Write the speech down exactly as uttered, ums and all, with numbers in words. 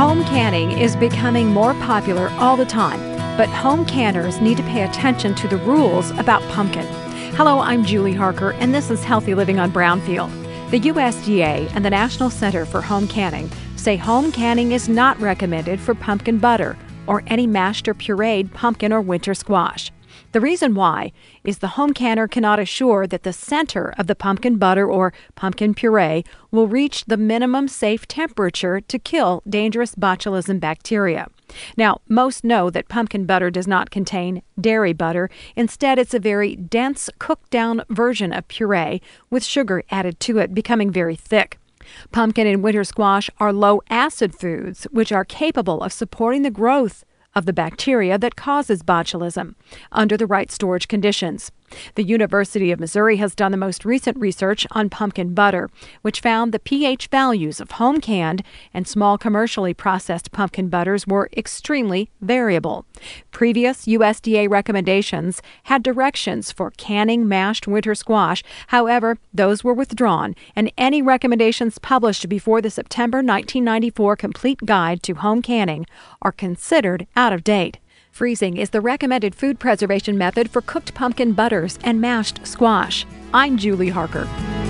Home canning is becoming more popular all the time, but home canners need to pay attention to the rules about pumpkin. Hello, I'm Julie Harker, and this is Healthy Living on Brownfield. The U S D A and the National Center for Home Canning say home canning is not recommended for pumpkin butter or any mashed or pureed pumpkin or winter squash. The reason why is the home canner cannot assure that the center of the pumpkin butter or pumpkin puree will reach the minimum safe temperature to kill dangerous botulism bacteria. Now, most know that pumpkin butter does not contain dairy butter. Instead, it's a very dense, cooked-down version of puree with sugar added to it, becoming very thick. Pumpkin and winter squash are low-acid foods, which are capable of supporting the growth of the bacteria that causes botulism under the right storage conditions. The University of Missouri has done the most recent research on pumpkin butter, which found the pH values of home canned and small commercially processed pumpkin butters were extremely variable. Previous U S D A recommendations had directions for canning mashed winter squash. However, those were withdrawn, and any recommendations published before the September nineteen ninety-four Complete Guide to Home Canning are considered out of date. Freezing is the recommended food preservation method for cooked pumpkin butters and mashed squash. I'm Julie Harker.